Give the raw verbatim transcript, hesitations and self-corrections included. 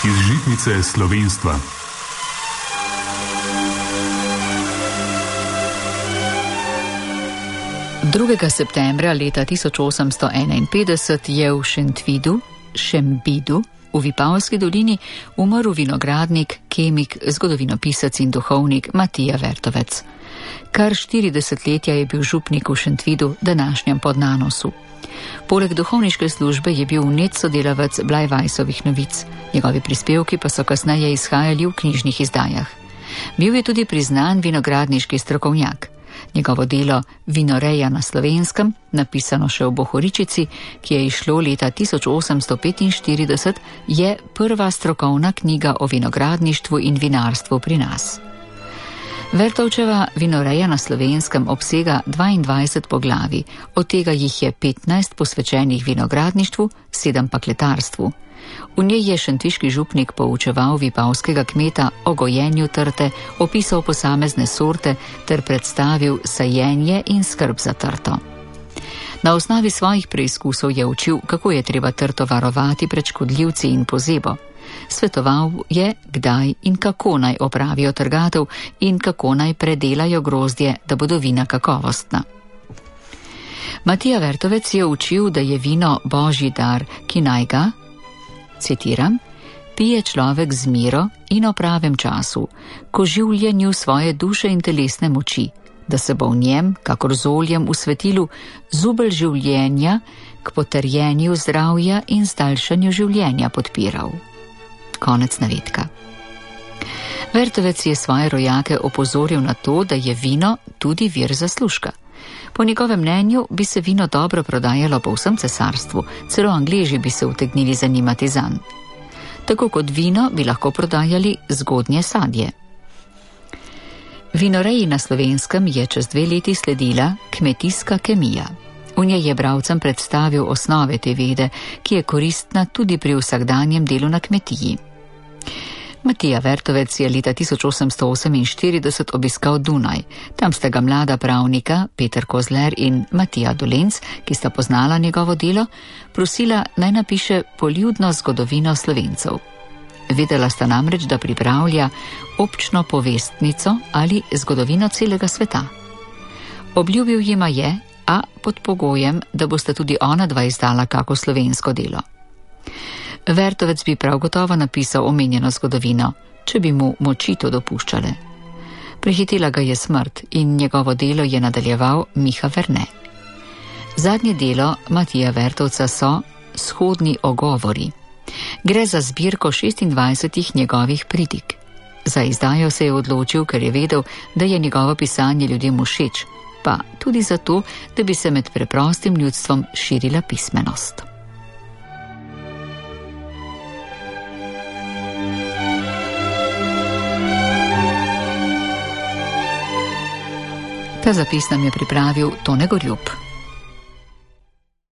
iz žitnice slovenstva. drugega septembra leta tisoč osemsto enainpetdeset je v Šentvidu, Šembidu, v Vipavski dolini umrl vinogradnik, kemik, zgodovinopisec in duhovnik Matija Vertovec. Kar štiri desetletja je bil župnik v Šentvidu, današnjem Podnanosu. Poleg duhovniške službe je bil vnet sodelavec Blajvajsovih novic, njegovi prispevki pa so kasneje izhajali v knjižnih izdajah. Bil je tudi priznan vinogradniški strokovnjak. Njegovo delo Vinoreja na Slovenskem, napisano še v Bohoričici, ki je izšlo leta tisoč osemsto petinštirideset, je prva strokovna knjiga o vinogradništvu in vinarstvu pri nas. Vertovčeva Vinoreja na Slovenskem obsega dvaindvajset poglavij, od tega jih je petnajst posvečenih vinogradništvu, sedem pa kletarstvu. V njej je šentviški župnik poučeval vipavskega kmeta o gojenju trte, opisal posamezne sorte ter predstavil sajenje in skrb za trto. Na osnovi svojih preizkusov je učil, kako je treba trto varovati pred škodljivci in pozebo. Svetoval je, kdaj in kako naj opravijo trgatev in kako naj predelajo grozdje, da bodo vina kakovostna. Matija Vertovec je učil, da je vino božji dar, ki naj ga, citiram, pije človek z miro in o pravem času, ko življenju svoje duše in telesne moči, da se bo v njem, kakor z oljem v svetilu, zubelj življenja k potrjenju zdravja in zdaljšanju življenja podpiral. Konec navedka. Vertovec je svoje rojake opozoril na to, da je vino tudi vir zaslužka. Po njegovem mnenju bi se vino dobro prodajalo po vsem cesarstvu, celo Angleži bi se utegnili zanimati zanj. Tako kot vino bi lahko prodajali zgodnje sadje. Vinoreji na Slovenskem je čez dve leti sledila kmetijska kemija. V njej je bralcem predstavil osnove te vede, ki je koristna tudi pri vsakdanjem delu na kmetiji. Matija Vertovec je leta tisoč osemsto oseminštirideset obiskal Dunaj. Tam sta ga mlada pravnika Peter Kozler in Matija Dolenc, ki sta poznala njegovo delo, prosila naj napiše poljudno zgodovino Slovencev. Vedela sta namreč, da pripravlja občno povestnico ali zgodovino celega sveta. Obljubil jima je, a pod pogojem, da bosta tudi ona dva izdala kako slovensko delo. Vertovec bi prav gotovo napisal omenjeno zgodovino, če bi mu moči to dopuščale. Prehitela ga je smrt in njegovo delo je nadaljeval Miha Verne. Zadnje delo Matija Vertovca so Shodni ogovori. Gre za zbirko šestindvajsetih njegovih pridig. Za izdajo se je odločil, ker je vedel, da je njegovo pisanje ljudem všeč, pa tudi zato, da bi se med preprostim ljudstvom širila pismenost. Ta zapis nam je pripravil Tone Gorjup.